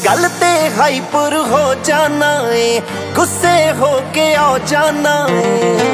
गल ते हाइपर हो जाना है, गुस्से हो के आ जाना है।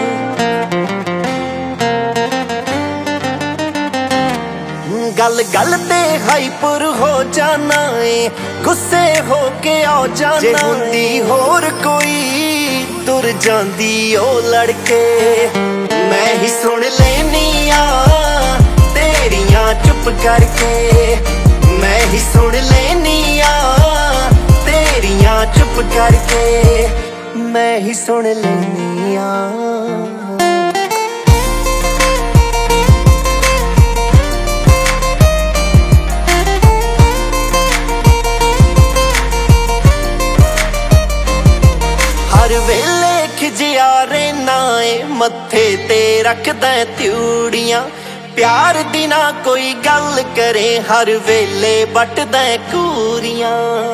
गल गल ते हाइपर हो जाना है, गुस्से हो के आ जाना। जे हुंदी होर कोई तुर जांदी ओ लड़के, मैं ही सुन लेनी आ तेरियां चुप करके। मैं ही सुन लेनी आ तेरियां चुप करके, मैं ही सुन लेनी आ। हर वेले खिजिया रहना है, मत्थे ते रखदा त्यूड़ियां। प्यार दी ना कोई गल करे, हर वेले बटदा कूरियां।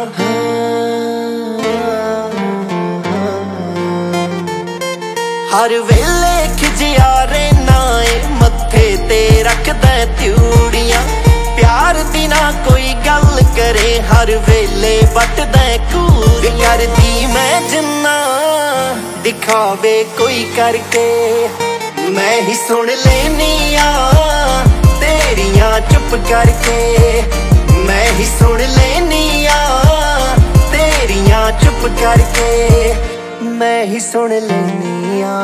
हर वेले खिजिया रहना है, मत्थे ते रखदा त्यूड़ियां। प्यार दी ना कोई गल करे, हर वेले बटदा कूरियां। करदी मैं जिन्ना दिखावे कोई करके, मैं ही सुन लेनी आ तेरियां चुप करके। मैं ही सुन लेनी आ तेरियां चुप करके, मैं ही सुन लेनी आ।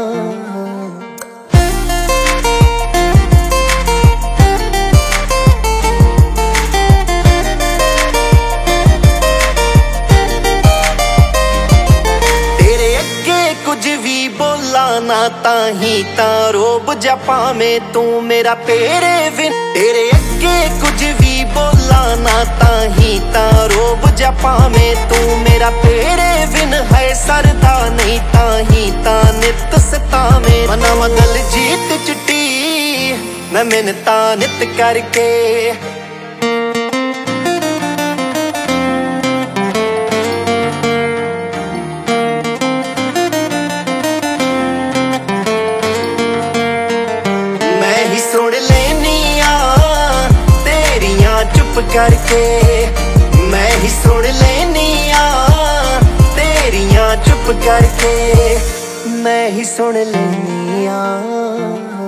ना ताही ता रोब जा भावें तू मेरा तेरे बिन। तेरे अगे कुछ भी बोला ना ताही ता रोब जा भावें तू मेरा तेरे बिन। है सरदा नहीं ताही ता नित सतावें, मना मगल जीत चिट्टी मैं मिन्नता नित करके। चुप करके मैं ही सुन लेनी आ तेरियां चुप करके, मैं ही सुन लेनी आ।